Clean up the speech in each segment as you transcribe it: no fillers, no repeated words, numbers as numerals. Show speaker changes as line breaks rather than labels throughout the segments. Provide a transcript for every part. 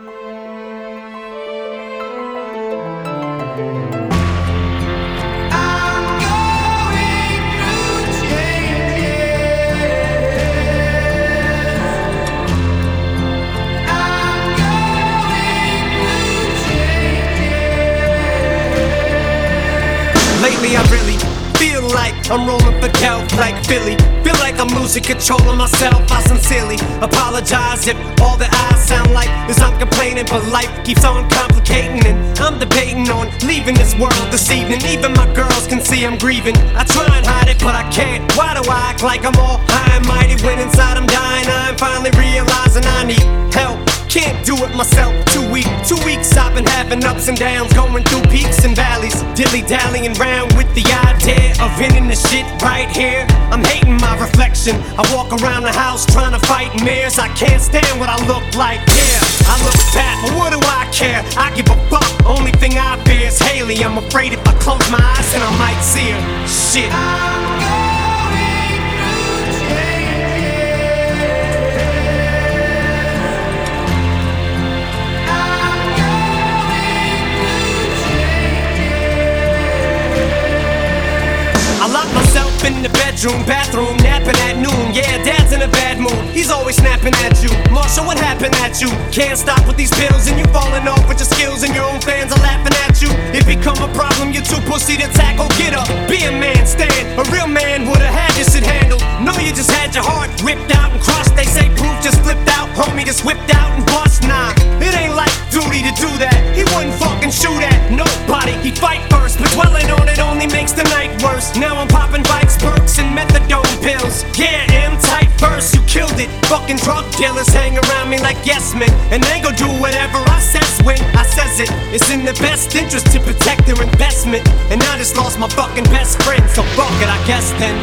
Lately I really feel like I'm rolling for kelp like Philly. Feel like I'm losing control of myself. I sincerely apologize if all that I sound like is I'm complaining, but life keeps on complicating, and I'm debating on leaving this world this evening. Even my girls can see I'm grieving. I try and hide it, but I can't. Why do I act like I'm all high and mighty when inside I'm dying? I'm finally realizing I need help. Can't do it myself, too weak. 2 weeks I've been having ups and downs, going through peaks and valleys, dilly-dallying round with the idea of ending the shit right here. I'm hating my reflection. I walk around the house trying to fight mirrors. I can't stand what I look like. Yeah, I look fat, but what do I care? I give a fuck. Only thing I fear is Haley. I'm afraid if I close my eyes then I might see her. Shit. I lock myself in the bathroom, napping at noon. Yeah, Dad's in a bad mood, he's always snapping at you. Marshall, what happened at you? Can't stop with these pills and you falling off with your skills, and your own fans are laughing at you. It become a problem, you're too pussy to tackle. Get up, be a man, stand. A real man would've had this shit handled. No, you just had your heart ripped out and crushed. They say proof just flipped out, homie just whipped out and bust. Nah, it ain't like duty to do that. He wouldn't fucking shoot at nobody, he'd fight first, but dwelling on it only makes the night worse. Now I'm popping bikes, perks, and methadone pills. Yeah, M-type verse, you killed it. Fucking drug dealers hang around me like yes men, and they gon' do whatever I says when I says it. It's in their best interest to protect their investment, and I just lost my fucking best friend, so fuck it, I guess then.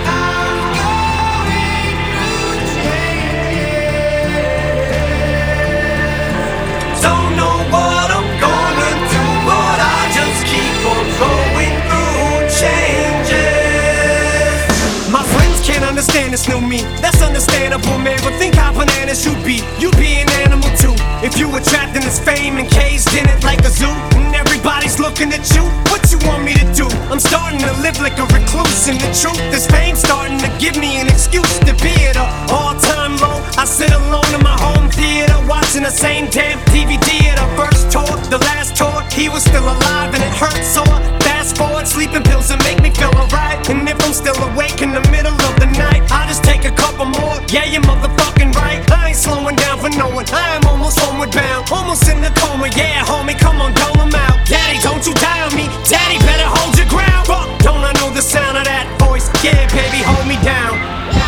Don't know what I'm gonna do, but I just keep on going through changes. My friends can't understand this new me, that's understandable, man. But think how bananas you'd be an animal too. If you were trapped in this fame and caged in it like a zoo, and everybody's looking at you, what you want me to do? I'm starting to live like a recluse, and the truth is fame's starting to give me an excuse to be at an all-time low. I sit alone in my home theater, watching the same damn DVD at our first tour, the last tour. He was still alive and it hurt sore. Fast forward, sleeping pills that make me feel alright. And if I'm still awake in the middle of the night, I'll just take a couple more. Yeah, you're motherfucking right, I ain't slowing down for no one. I am almost homeward bound, almost in the coma. Yeah, homie, come on, dole 'em out. Daddy, don't you die on me. Daddy, better hold your ground. Fuck, don't I know the sound of that voice? Yeah, baby, hold me down.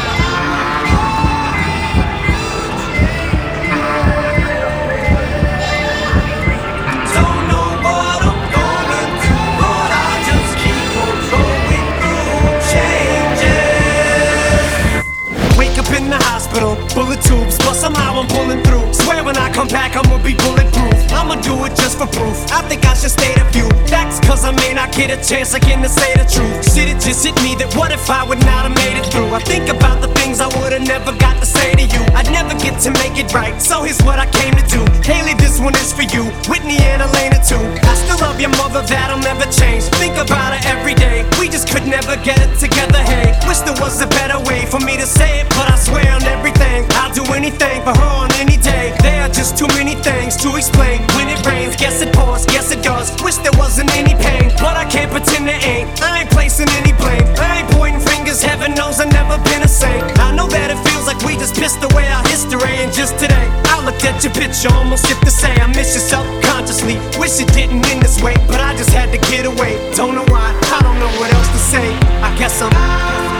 In the hospital, bullet tubes, but somehow I'm pulling through. Swear when I come back I'ma be bulletproof. I'ma do it just for proof. I think I should state a few facts, cause I may not get a chance again to say the truth. Shit, it just hit me that what if I would not have made it through? I think about the things I would've never got to say to you. I'd never get to make it right, so here's what I came to do. Haley, this one is for you, Whitney and Elena too. I still love your mother, that'll never change. Think about her every day, we just could never get it together, hey. Wish there was a better way for me to say it, but I swear on everything, I'll do anything for her on any day. There are just too many things to explain. When it rains, guess it pours, guess it does. Wish there wasn't any pain, but I can't pretend there ain't. I ain't placing any blame, I ain't pointing fingers, heaven knows I've never been a saint. I know that it feels like we just pissed away our history, and just today I looked at your picture, almost hit to say I miss you self-consciously. Wish it didn't end this way, but I just had to get away. Don't know why, I don't know what else to say. I guess I'm